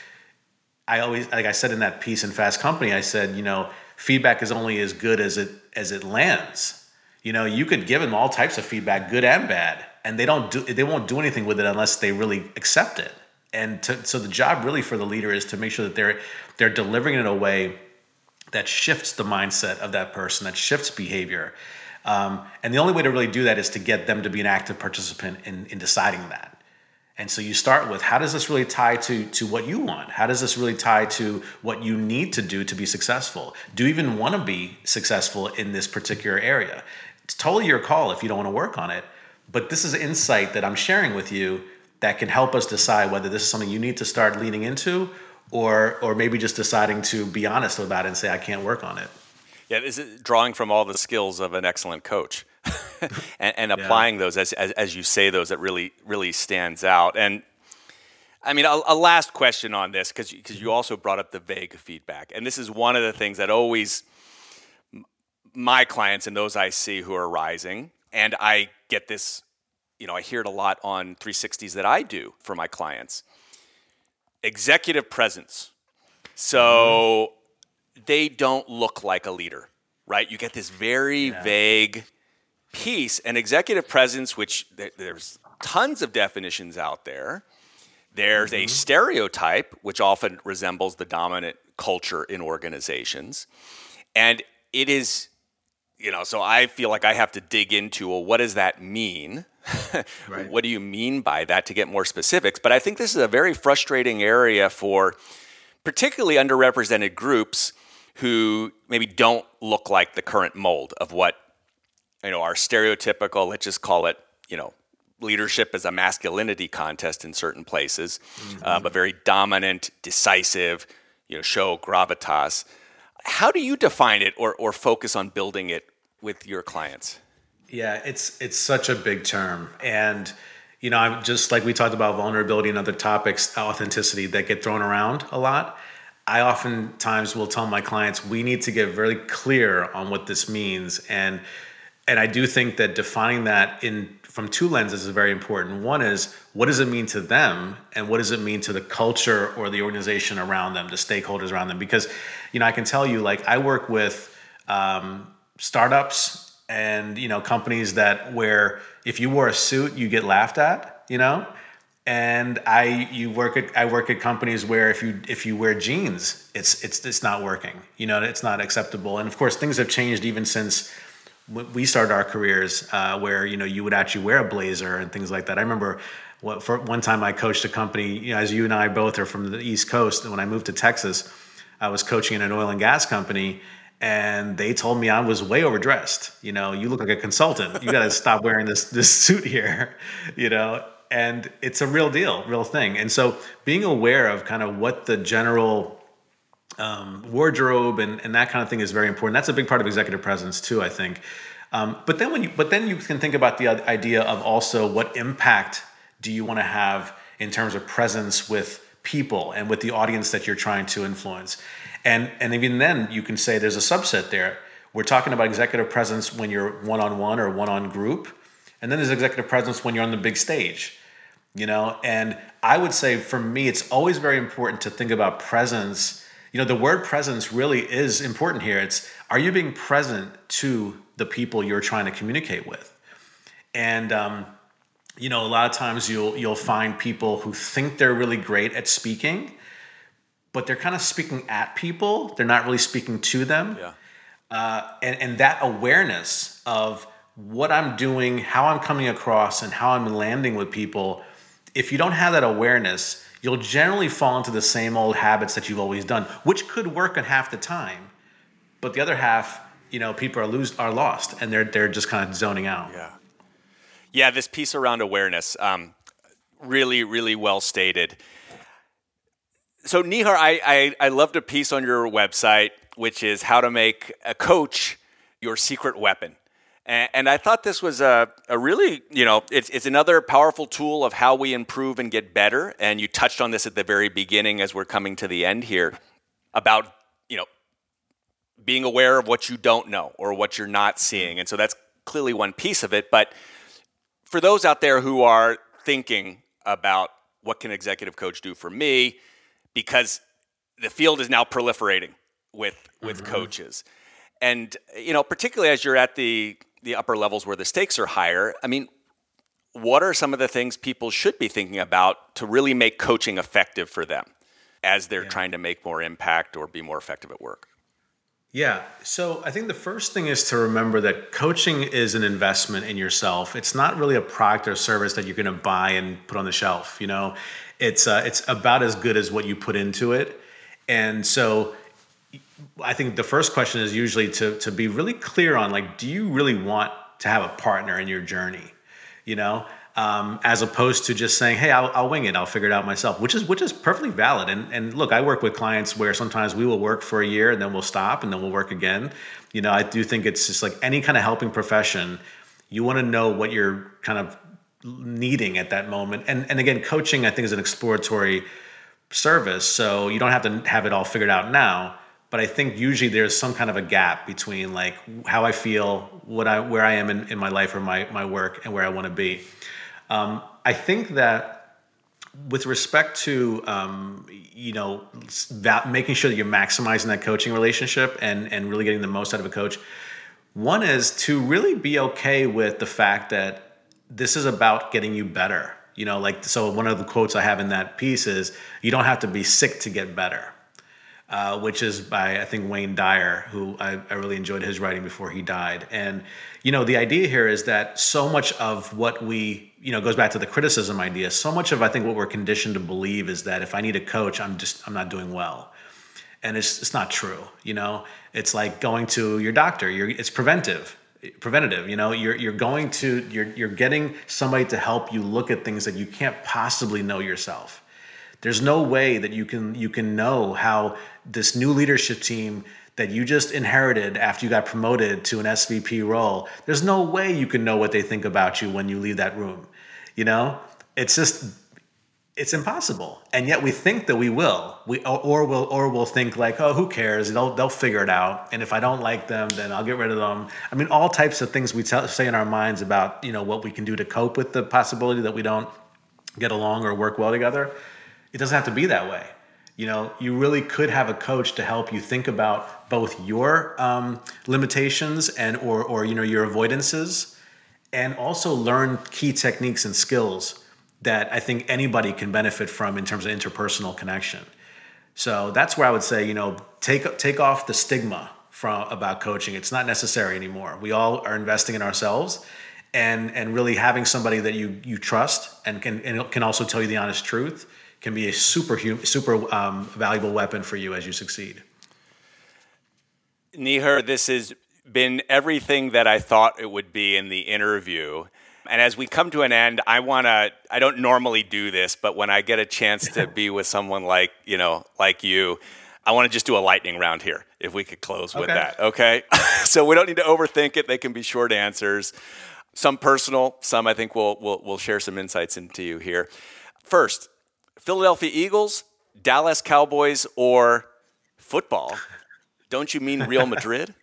B: I always, like I said in that piece in Fast Company, I said, you know, feedback is only as good as it as it lands. You know, you could give them all types of feedback, good and bad, and they don't do they won't do anything with it unless they really accept it. And to, so the job really for the leader is to make sure that they're they're delivering it in a way that shifts the mindset of that person, that shifts behavior. Um, and the only way to really do that is to get them to be an active participant in, in deciding that. And so you start with, how does this really tie to, to what you want? How does this really tie to what you need to do to be successful? Do you even want to be successful in this particular area? It's totally your call if you don't want to work on it. But this is insight that I'm sharing with you that can help us decide whether this is something you need to start leaning into, or or maybe just deciding to be honest about it and say, I can't work on it.
E: Yeah, is it drawing from all the skills of an excellent coach and, and applying yeah. those as, as as you say those, that really really stands out. And I mean, a, a last question on this, because because you also brought up the vague feedback, and this is one of the things that always my clients and those I see who are rising, and I get this, you know, I hear it a lot on three sixties that I do for my clients. Executive presence. So. Mm-hmm. They don't look like a leader, right? You get this very yeah. vague piece. And executive presence, which th- there's tons of definitions out there. There's mm-hmm. a stereotype, which often resembles the dominant culture in organizations. And it is, you know, so I feel like I have to dig into, well, what does that mean? Right. What do you mean by that, to get more specifics? But I think this is a very frustrating area for particularly underrepresented groups who maybe don't look like the current mold of what, you know, our stereotypical, let's just call it, you know, leadership is a masculinity contest in certain places, mm-hmm. uh, but very dominant, decisive, you know, show gravitas. How do you define it, or or focus on building it with your clients?
B: Yeah, it's it's such a big term. And, you know, I'm just like we talked about vulnerability and other topics, authenticity, that get thrown around a lot. I oftentimes will tell my clients, we need to get very clear on what this means. And and I do think that defining that in from two lenses is very important. One is, what does it mean to them, and what does it mean to the culture or the organization around them, the stakeholders around them? Because, you know, I can tell you, like, I work with um, startups and, you know, companies that where if you wore a suit, you get laughed at, you know, and I you work at I work at companies where if you if you wear jeans, it's it's it's not working, you know, it's not acceptable. And of course, things have changed even since we started our careers, uh, where, you know, you would actually wear a blazer and things like that. I remember what, for one time I coached a company, you know, as you and I both are from the East Coast. And when I moved to Texas, I was coaching in an oil and gas company, and they told me I was way overdressed. You know, you look like a consultant. You got to stop wearing this this suit here, you know, and it's a real deal, real thing. And so being aware of kind of what the general Um, wardrobe and, and that kind of thing is very important. That's a big part of executive presence too, I think. Um, but then when you, but then you can think about the idea of also what impact do you want to have in terms of presence with people and with the audience that you're trying to influence. And and even then you can say there's a subset there. We're talking about executive presence when you're one-on-one or one-on group. And then there's executive presence when you're on the big stage, you know? And I would say for me, it's always very important to think about presence. You know, the word presence really is important here. It's, are you being present to the people you're trying to communicate with? And, um, you know, a lot of times you'll you'll find people who think they're really great at speaking, but they're kind of speaking at people. They're not really speaking to them.
E: Yeah.
B: Uh, and, and that awareness of what I'm doing, how I'm coming across, and how I'm landing with people, if you don't have that awareness, you'll generally fall into the same old habits that you've always done, which could work in half the time, but the other half, you know, people are lose are lost, and they're they're just kind of zoning out.
E: Yeah, yeah. This piece around awareness, um, really, really well stated. So Nihar, I, I I loved a piece on your website, which is how to make a coach your secret weapon. And I thought this was a, a really, you know, it's, it's another powerful tool of how we improve and get better. And you touched on this at the very beginning as we're coming to the end here about, you know, being aware of what you don't know or what you're not seeing. And so that's clearly one piece of it. But for those out there who are thinking about what can executive coach do for me, because the field is now proliferating with, with mm-hmm. coaches. And, you know, particularly as you're at the the upper levels where the stakes are higher, I mean, what are some of the things people should be thinking about to really make coaching effective for them as they're yeah. trying to make more impact or be more effective at work?
B: Yeah. So I think the first thing is to remember that coaching is an investment in yourself. It's not really a product or service that you're going to buy and put on the shelf. You know, it's uh, it's about as good as what you put into it. And so I think the first question is usually to to be really clear on, like, do you really want to have a partner in your journey, you know, um, as opposed to just saying, hey, I'll, I'll wing it, I'll figure it out myself, which is which is perfectly valid. And and look, I work with clients where sometimes we will work for a year and then we'll stop and then we'll work again. You know, I do think it's just like any kind of helping profession, you want to know what you're kind of needing at that moment. And and again, coaching, I think, is an exploratory service, so you don't have to have it all figured out now. But I think usually there's some kind of a gap between like how I feel, what I where I am in, in my life or my my work, and where I want to be. Um, I think that with respect to um, you know that making sure that you're maximizing that coaching relationship and and really getting the most out of a coach, one is to really be okay with the fact that this is about getting you better. You know, like, so one of the quotes I have in that piece is, you don't have to be sick to get better. Uh, which is by, I think, Wayne Dyer, who I, I really enjoyed his writing before he died. And, you know, the idea here is that so much of what we, you know, goes back to the criticism idea. So much of, I think, what we're conditioned to believe is that if I need a coach, I'm just, I'm not doing well. And it's it's not true, you know? It's like going to your doctor. You're, it's preventive, preventative, you know? You're you're going to, you're you're getting somebody to help you look at things that you can't possibly know yourself. There's no way that you can you can know how this new leadership team that you just inherited after you got promoted to an S V P role, there's no way you can know what they think about you when you leave that room. You know, it's just It's impossible, and yet we think that we will. We or, or we'll or we'll think like, oh, who cares? They'll they'll figure it out. And if I don't like them, then I'll get rid of them. I mean, all types of things we tell, say in our minds about, you know, what we can do to cope with the possibility that we don't get along or work well together. It doesn't have to be that way. You know, you really could have a coach to help you think about both your um, limitations and or or you know your avoidances, and also learn key techniques and skills that I think anybody can benefit from in terms of interpersonal connection. So that's where I would say, you know, take take off the stigma from about coaching. It's not necessary anymore. We all are investing in ourselves, and and really having somebody that you you trust and can and can also tell you the honest truth can be a super super um, valuable weapon for you as you succeed.
E: Nihar, this has been everything that I thought it would be in the interview. And as we come to an end, I want to, I don't normally do this, but when I get a chance to be with someone like, you know, like you, I want to just do a lightning round here, if we could close with
B: okay.
E: that, okay? So we don't need to overthink it. They can be short answers. Some personal, some I think we'll, we'll, we'll share some insights into you here. First, Philadelphia Eagles, Dallas Cowboys, or football? Don't you mean Real Madrid?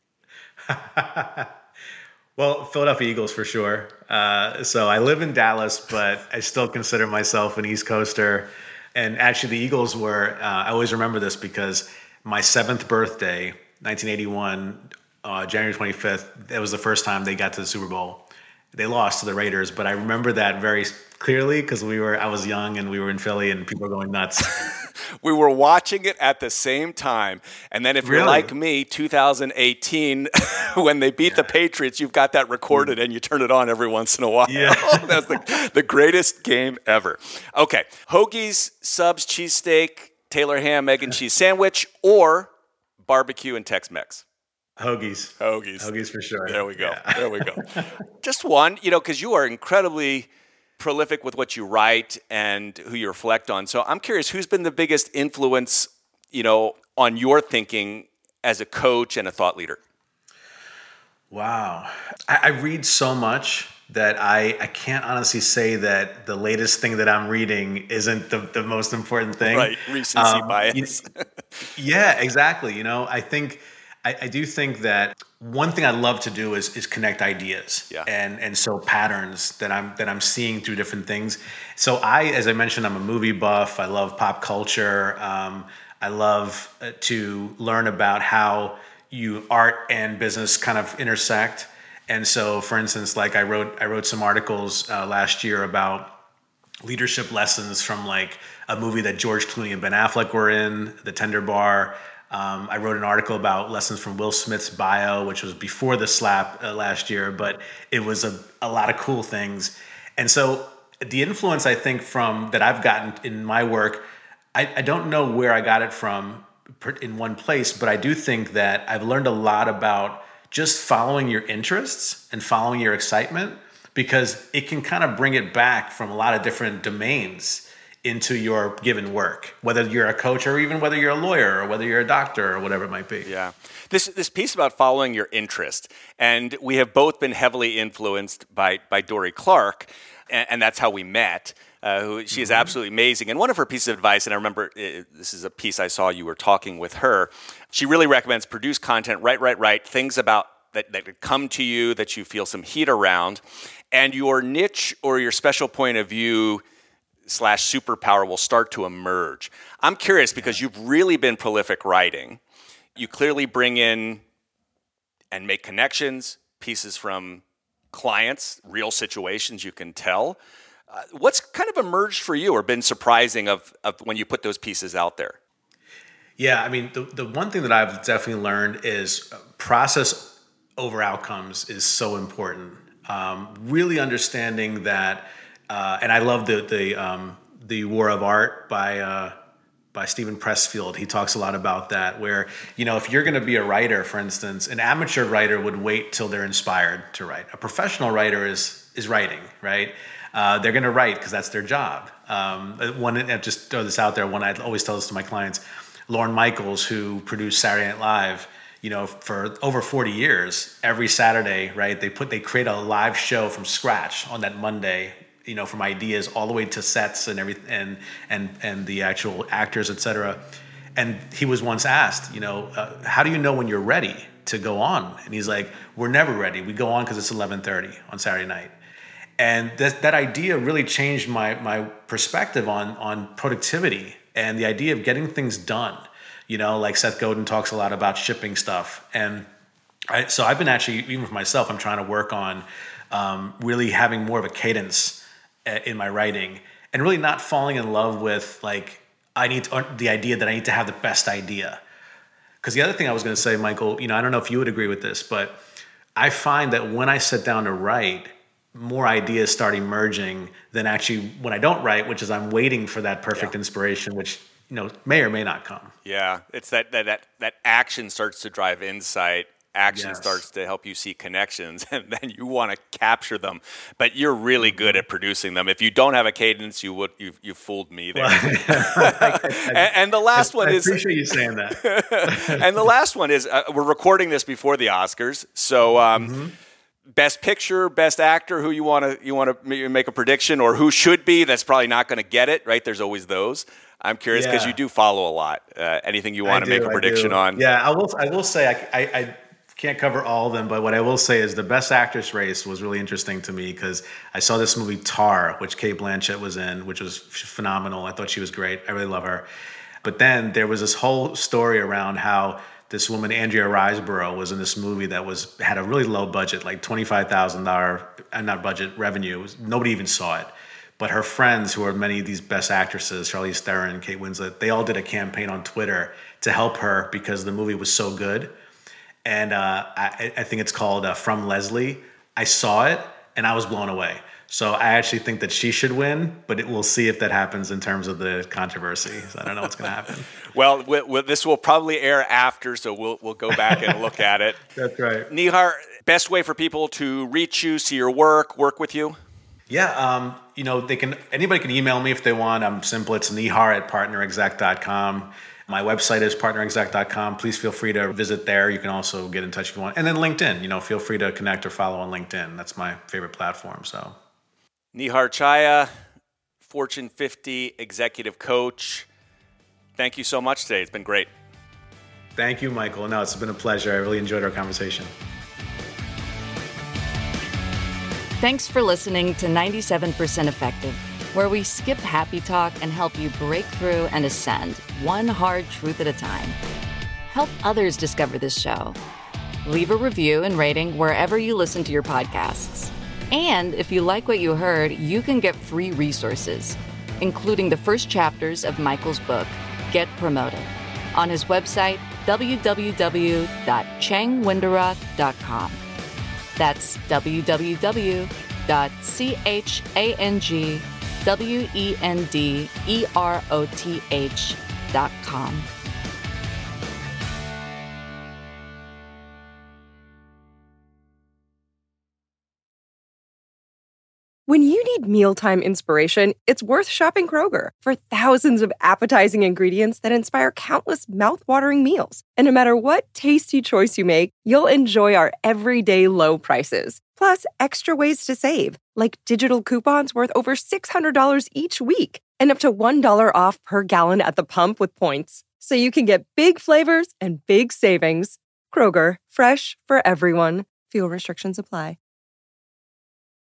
B: Well, Philadelphia Eagles for sure. Uh, so I live in Dallas, but I still consider myself an East Coaster. And actually, the Eagles were, uh, I always remember this because my seventh birthday, nineteen eighty-one, uh, January twenty-fifth, it was the first time they got to the Super Bowl. They lost to the Raiders, but I remember that very clearly because we were, I was young and we were in Philly and people were going nuts.
E: We were watching it at the same time. And then if you're
B: Really?
E: like me, two thousand eighteen, when they beat yeah. the Patriots, you've got that recorded and you turn it on every once in a while.
B: Yeah.
E: That's the, the greatest game ever. Okay. Hoagies, subs, cheesesteak, Taylor ham, egg and cheese sandwich, or barbecue and Tex-Mex?
B: Hoagies.
E: Hoagies.
B: Hoagies for sure.
E: There we go.
B: Yeah.
E: There we go. Just one, you know, because you are incredibly prolific with what you write and who you reflect on. So I'm curious, who's been the biggest influence, you know, on your thinking as a coach and a thought leader?
B: Wow. I, I read so much that I, I can't honestly say that the latest thing that I'm reading isn't the, the most important thing.
E: Right. Recency
B: um,
E: bias.
B: You, yeah, exactly. You know, I think I, I do think that one thing I love to do is is connect ideas
E: yeah.
B: and and so patterns that I'm that I'm seeing through different things. So I, as I mentioned, I'm a movie buff. I love pop culture. Um, I love to learn about how you art and business kind of intersect. And so, for instance, like I wrote I wrote some articles uh, last year about leadership lessons from like a movie that George Clooney and Ben Affleck were in, The Tender Bar. Um, I wrote an article about lessons from Will Smith's bio, which was before the slap uh, last year, but it was a, a lot of cool things. And so the influence I think from that I've gotten in my work, I, I don't know where I got it from in one place, but I do think that I've learned a lot about just following your interests and following your excitement, because it can kind of bring it back from a lot of different domains into your given work, whether you're a coach or even whether you're a lawyer or whether you're a doctor or whatever it might be.
E: Yeah. This this piece about following your interest, and we have both been heavily influenced by by Dorie Clark, and, and that's how we met. Uh, who, she is absolutely amazing. And one of her pieces of advice, and I remember uh, this is a piece I saw you were talking with her, she really recommends produce content, write, write, write, things about that, that come to you that you feel some heat around, and your niche or your special point of view slash superpower will start to emerge. I'm curious because you've really been prolific writing. You clearly bring in and make connections, pieces from clients, real situations you can tell. Uh, what's kind of emerged for you or been surprising of, of when you put those pieces out there?
B: Yeah, I mean, the, the one thing that I've definitely learned is process over outcomes is so important. Um, really understanding that Uh, and I love the the um, the War of Art by uh, by Stephen Pressfield. He talks a lot about that, where, you know, if you're going to be a writer, for instance, an amateur writer would wait till they're inspired to write. A professional writer is is writing, right? Uh, they're going to write because that's their job. Um, one, and just throw this out there. One, I always tell this to my clients. Lorne Michaels, who produced Saturday Night Live, you know, for over forty years, every Saturday, right? They put they create a live show from scratch on that Monday you know, from ideas all the way to sets and everything, and and and the actual actors, et cetera. And he was once asked, you know, uh, how do you know when you're ready to go on? And he's like, we're never ready. We go on because it's eleven thirty on Saturday night. And that that idea really changed my my perspective on on productivity and the idea of getting things done. You know, like Seth Godin talks a lot about shipping stuff. And I, so I've been actually, even for myself, I'm trying to work on um, really having more of a cadence in my writing and really not falling in love with like, I need to, the idea that I need to have the best idea. Because the other thing I was going to say, Michael, you know, I don't know if you would agree with this, but I find that when I sit down to write, more ideas start emerging than actually when I don't write, which is I'm waiting for that perfect yeah. inspiration, which, you know, may or may not come.
E: Yeah, it's that that that, that action starts to drive insight. Action
B: Yes.
E: starts to help you see connections, and then you want to capture them. But you're really good at producing them. If you don't have a cadence, you would you you fooled me there.
B: I, I,
E: and, and the last
B: I,
E: one
B: I
E: is.
B: I appreciate you saying that.
E: And the last one is uh, we're recording this before the Oscars, so. Um,
B: Mm-hmm.
E: Best picture, best actor, who you want to you want to make a prediction, or who should be? That's probably not going to get it, right? There's always those. I'm curious because
B: Yeah.
E: you do follow a lot. Uh, anything you want
B: I
E: to make
B: do,
E: a
B: I
E: prediction
B: do.
E: on?
B: Yeah, I will. I will say I, I, I can't cover all of them, but what I will say is the best actress race was really interesting to me because I saw this movie Tar, which Cate Blanchett was in, which was phenomenal. I thought she was great. I really love her. But then there was this whole story around how this woman, Andrea Riseborough, was in this movie that was had a really low budget, like twenty-five thousand dollars, uh, not budget, revenue. Nobody even saw it. But her friends, who are many of these best actresses, Charlize Theron, Kate Winslet, they all did a campaign on Twitter to help her because the movie was so good. And uh, I, I think it's called uh, From Leslie. I saw it, and I was blown away. So I actually think that she should win, but it, we'll see if that happens in terms of the controversy. So I don't know what's going to happen.
E: Well, we, we, this will probably air after, so we'll we'll go back and look at it.
B: That's right.
E: Nihar, best way for people to reach you, see your work, work with you?
B: Yeah, um, you know, they can. Anybody can email me if they want. I'm simple. It's nihar at partner exec dot com. My website is partner exec dot com. Please feel free to visit there. You can also get in touch if you want. And then LinkedIn. You know, feel free to connect or follow on LinkedIn. That's my favorite platform. So.
E: Nihar Chaya, Fortune fifty executive coach. Thank you so much today. It's been great.
B: Thank you, Michael. No, it's been a pleasure. I really enjoyed our conversation.
D: Thanks for listening to ninety-seven percent Effective, where we skip happy talk and help you break through and ascend one hard truth at a time. Help others discover this show. Leave a review and rating wherever you listen to your podcasts. And if you like what you heard, you can get free resources, including the first chapters of Michael's book, Get Promoted, on his website, w w w dot chang wenderoth dot com. That's w w w dot chang w e n d e r o t h dot com.
A: When you need mealtime inspiration, it's worth shopping Kroger for thousands of appetizing ingredients that inspire countless mouthwatering meals. And no matter what tasty choice you make, you'll enjoy our everyday low prices. Plus, extra ways to save, like digital coupons worth over six hundred dollars each week and up to one dollar off per gallon at the pump with points. So you can get big flavors and big savings. Kroger, fresh for everyone. Fuel restrictions apply.